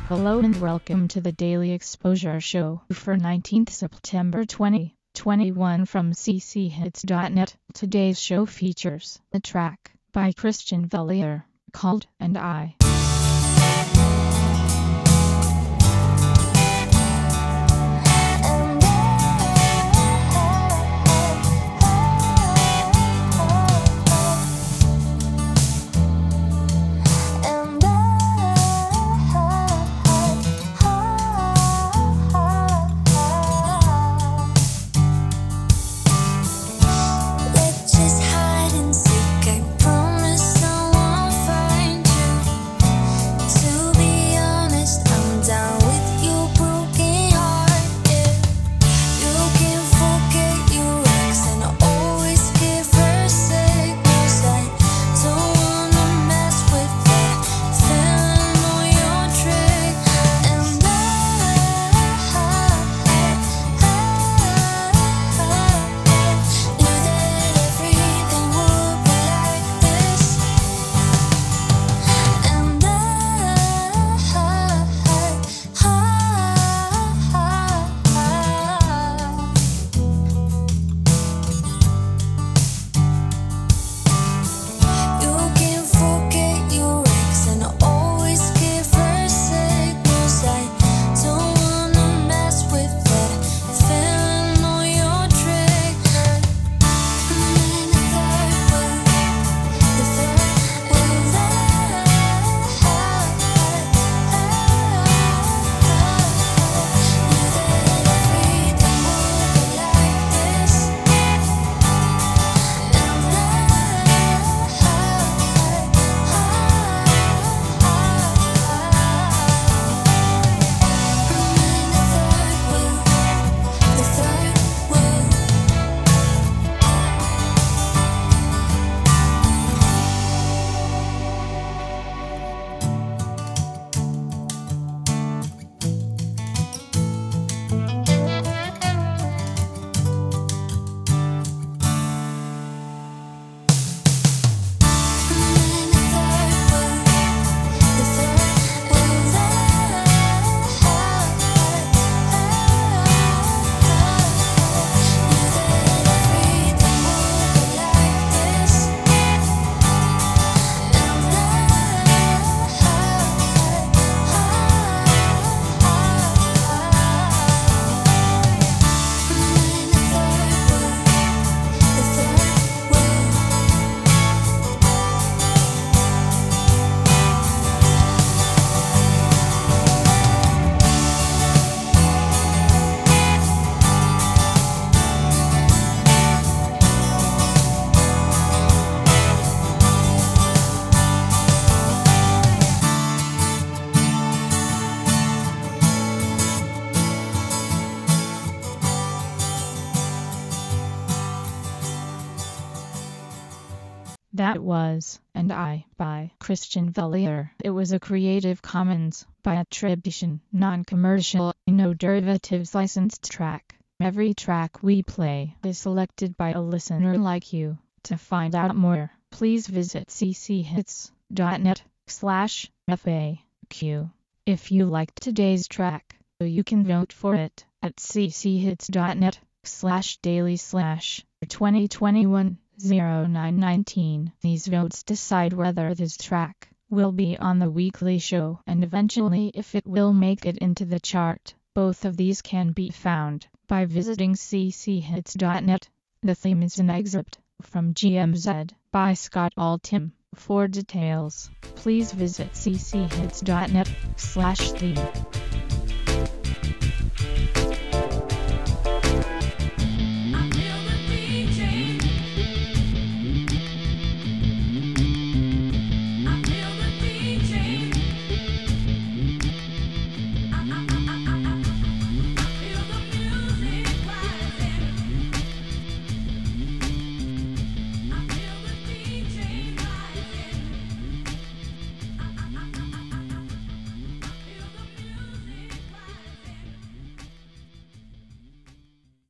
Hello and welcome to the Daily Exposure Show for 19th September 2021 from cchits.net. Today's show features a track by Christian Vellier called "And I." That was "And I" by Christian Vellier. It was a Creative Commons by attribution, non-commercial, no derivatives licensed track. Every track we play is selected by a listener like you. To find out more, please visit cchits.net/FAQ. If you liked today's track, you can vote for it at cchits.net/daily/2021-0919. These votes decide whether this track will be on the weekly show and eventually if it will make it into the chart. Both of these can be found by visiting cchits.net. The theme is an excerpt from GMZ by Scott Altham. For details, please visit cchits.net/theme.